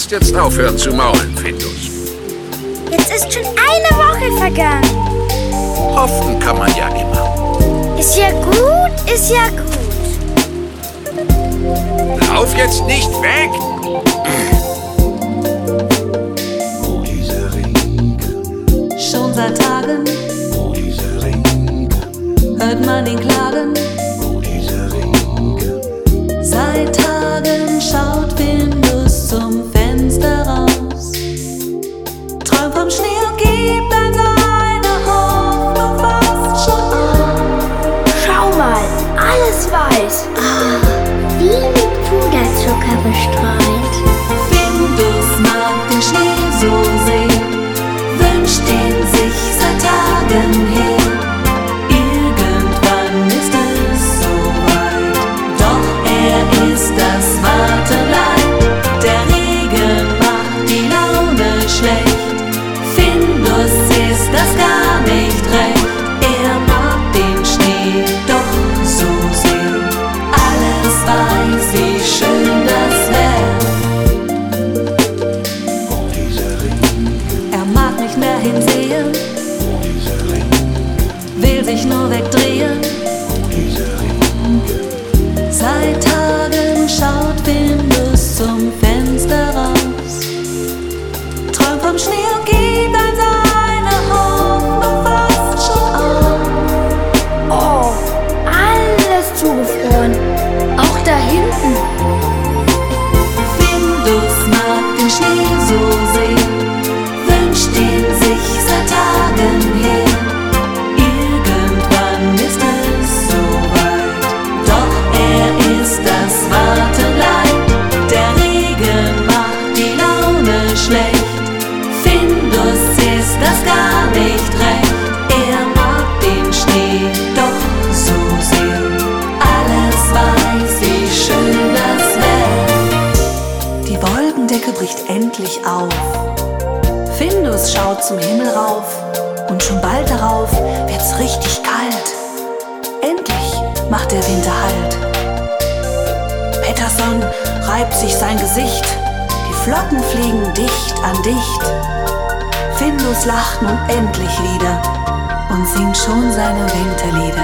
sollst jetzt aufhören zu maulen, Findus. Jetzt ist schon eine Woche vergangen. Hoffen kann man ja immer. Ist ja gut, ist ja gut. Lauf jetzt nicht weg! Oh, dieser Regen. Schon seit Tagen Oh, dieser Regen. hört man ihn klagen. Oh, dieser Regen. Seit Tagen schaut Findus zum Fenster raus. Träumt vom Schnee und gibt an seine Hoffnung fast schon auf. Schau mal, alles weiß. Wie mit Puderzucker bestreut. Findus mag den Schnee so sehr, wünscht ihn sich seit Tagen her. Irgendwann ist es soweit, doch er ist das Warten leid. Der Regen macht die Laune schlecht, Findus ist das gar nicht recht. Er mag den Schnee doch so sehr, alles weiß, wie schön das wär. Oh, dieser Regen. Er mag nicht mehr hinsehen, Oh, dieser Regen. will sich nur wegdrehen. Oh, dieser Regen. Seit Tagen schaut Findus zum Fenster raus. Träumt vom Schnee und gibt an seine Hoffnung fast schon auf. Oh, alles zugefroren. Auch da hinten. Findus mag den Schnee so sehr, wünscht ihn sich seit Tagen her. Irgendwann ist es soweit, doch er ist das Warten leid. Der Regen macht die Laune schlecht, Findus ist das gar nicht recht. Er mag den Schnee doch so sehr, alles weiß, wie schön das wär. Die Wolkendecke bricht endlich auf. Findus schaut zum Himmel rauf und schon bald darauf wird's richtig kalt. Endlich macht der Winter Halt. Pettersson reibt sich sein Gesicht, die Flocken fliegen dicht an dicht. Findus lacht nun endlich wieder und singt schon seine Winterlieder.